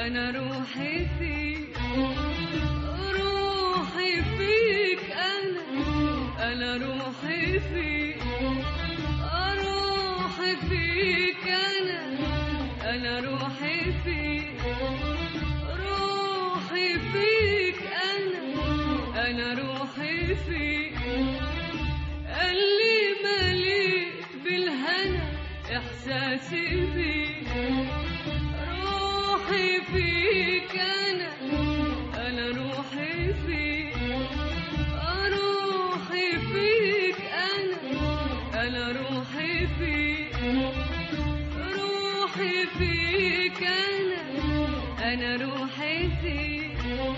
أنا روحي فيك، روحي فيك، أنا روحي فيك، روحي فيك، أنا روحي فيك، روحي فيك، أنا روحي فيك. اللي مليء بالهنا إحساسي بيك، روحي فيك، أنا روحي فيك، روحي فيك، أنا روحي فيك، روحي فيك، أنا روحي فيك،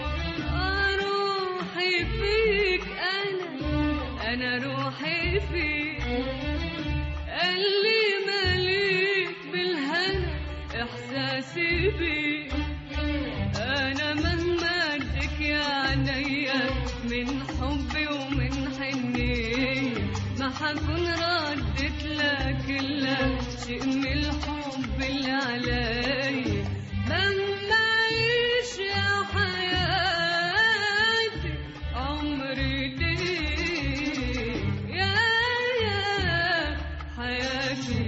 روحي فيك، أنا روحي فيك. اللي مليك بالهنا إحساسي بيك، أنا مهما اديك يا عينيا من حبي ومن حنية، ما حكون ردت لك إلا شيء من الحب اللي عليا. مهما أعيش يا حياتي عمري ليك يا حياتي.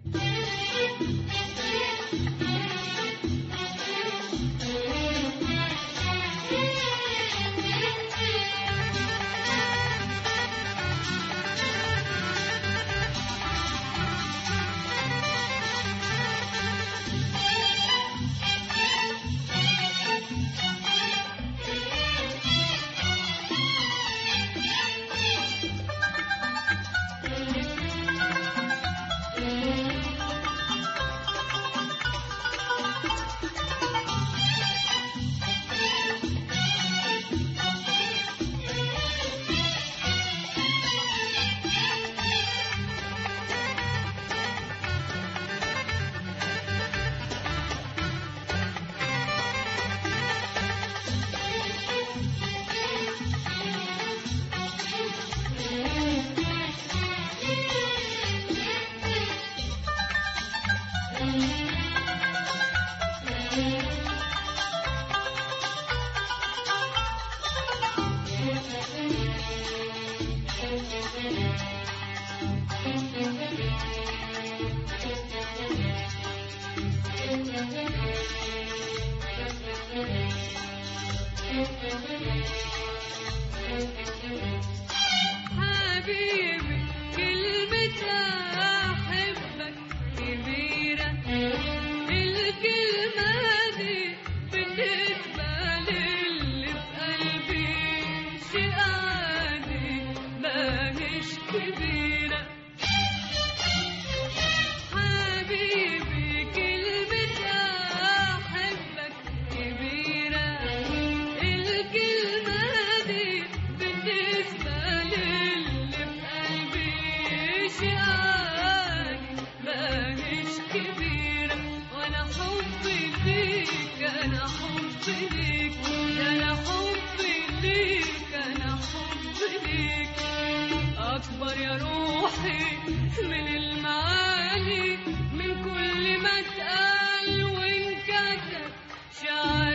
حبيبي كلمة أحبك كبيرة، الكلمة دي بالنسبة للي في قلبي شيء عادي ماهيش كبيرة. حبيبي كلمة أحبك كبيرة، الكلمة دي بالنسبة للي في قلبي شيء عادي ماهيش كبيرة. وأنا حبي ليك، أنا حبي ليك، أنا حبي ليك، أنا حبي ليك أكبر يا روحي من المعاني، من كل ما اتقال وانكتب شعر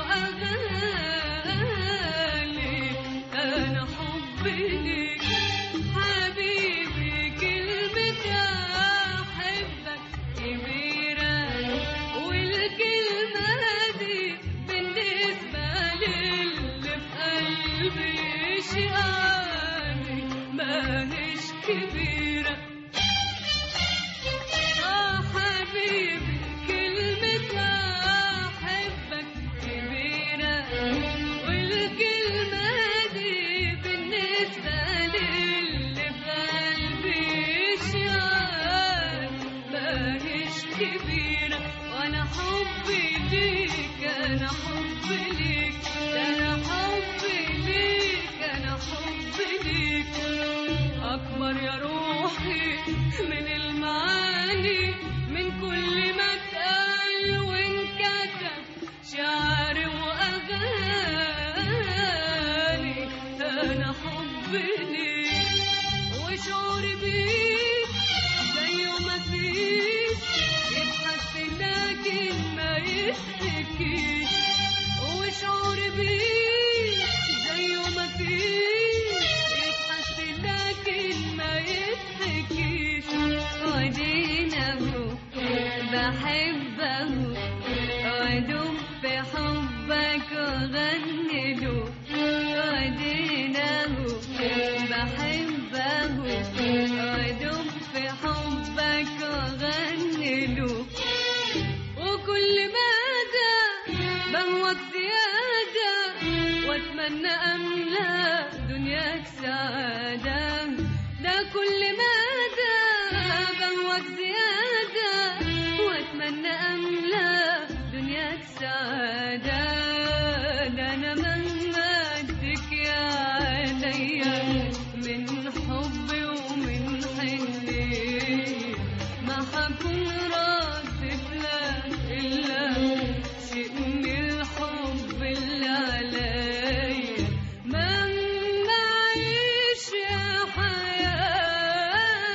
وأغاني. أنا حبي ليك حبيبي كلمة أحبك كبيرة، والكلمة دي بالنسبة للي في قلبي شيء عادي ماهيش كبيرة. حبيبي كلمة أحبك كبيرة، والكلمة دي بالنسبة للي في قلبي شيء عادي ماهيش كبيرة. وأنا حبي ليك، أنا حبي ليك، أنا حبي ليك، أنا حبي ليك أكبر يا روحي من المعاني، من كل ما اتقال وانكتب شعر وأغاني. أنا حبي ليك وشعوري بيك زي ما فيك يتحس لكن ما يتحكي. بحبه وادوب في حبك واغني له واديناه بحبه وادوب في حبك واغني له وكل مدى بهواك زيادة واتمنى املا دنياك سعادة ده كل مدى بهواك زيادة واتمنى املا دنياك سعادة ده انا مهما اديك يا عينيا من حبي ومن حنية ما حكون راضي لك الا شيء من الحب اللي عليا مهما اعيش يا حياة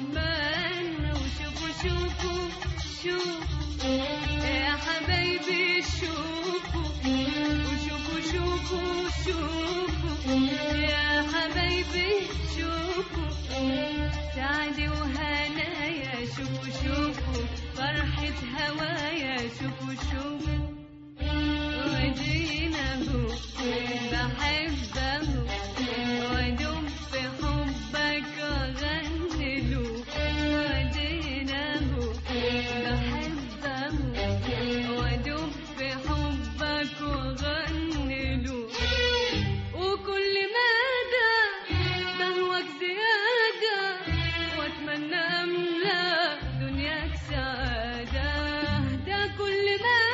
واتمنى وشوفوا شوفوا شوفوا يا حبايبي شوفوا وشوفوا شوفوا شوفوا يا حبايبي شوفوا سعدي وهنايا شوفوا شوفوا فرحة هوايا شوفوا شوفوا ودينا هو بحبه وادوم في حبك واغني له ودينا هو بحبه وادوم في حبك واغني له وكل مدى بهواك زيادة واتمنى املا دنياك سعادة ده كل مدى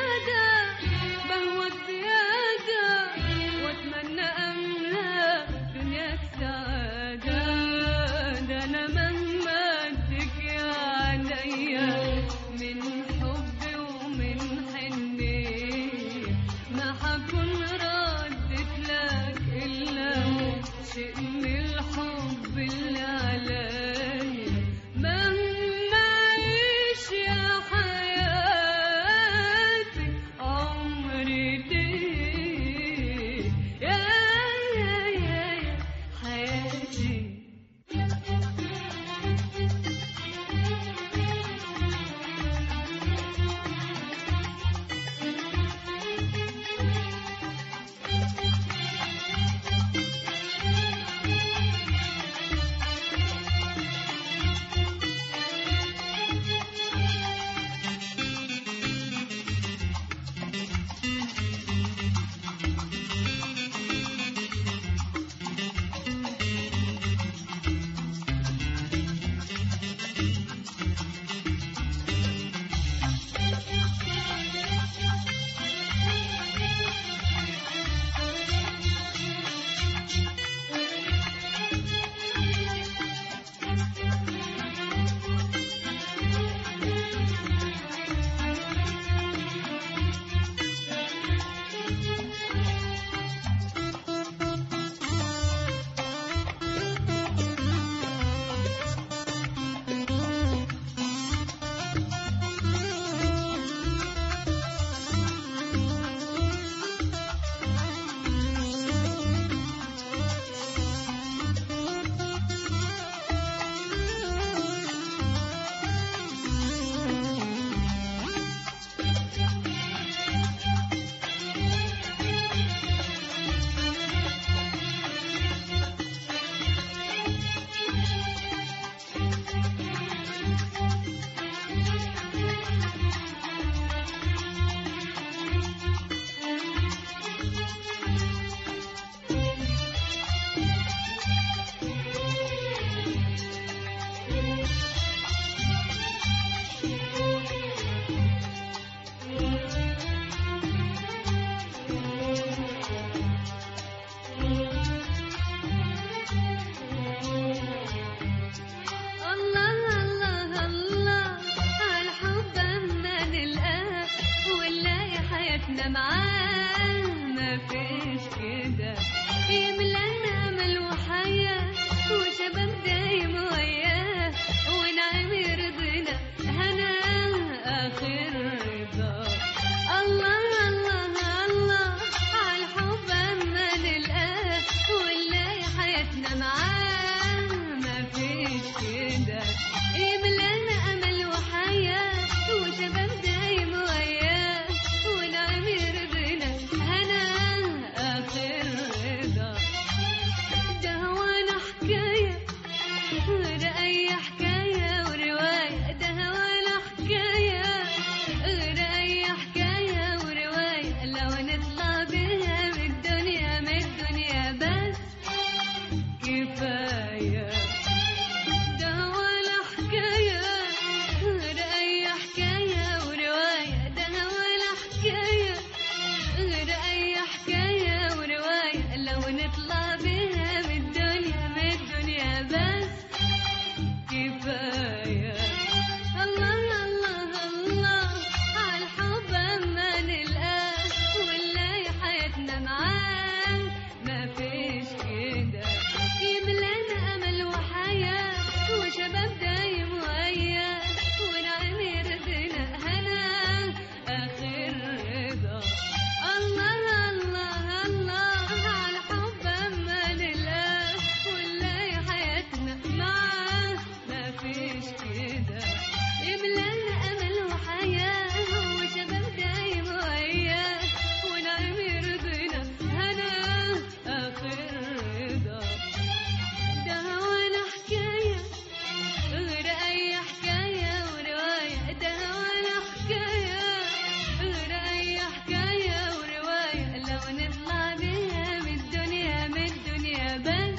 كده يملانا أمل وحياة وشباب دايم وياه ونعيم يرضينا هنا آخر رضا ده ولا حكاية غير أي حكاية ورواية ده ولا حكاية غير أي حكاية ورواية لو نطلع بيها من الدنيا بس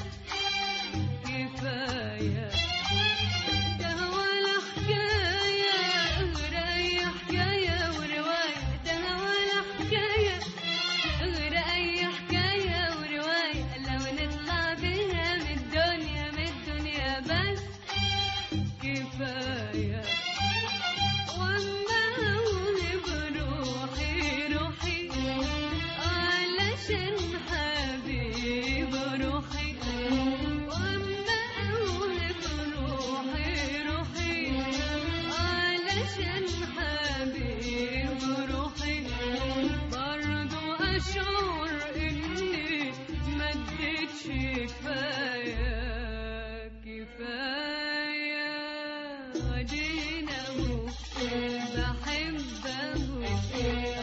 كفاية ده ولا حكاية غير أي حكاية ورواية ده ولا حكاية غير أي حكاية ورواية لو نطلع بيها من الدنيا بس كفاية وأما أوهب روحي علشان حبيب روحي وأما أوهب روحي علشان حبيب روحي برضو أشعر إني ما اديتش كفاية ودينا بحبه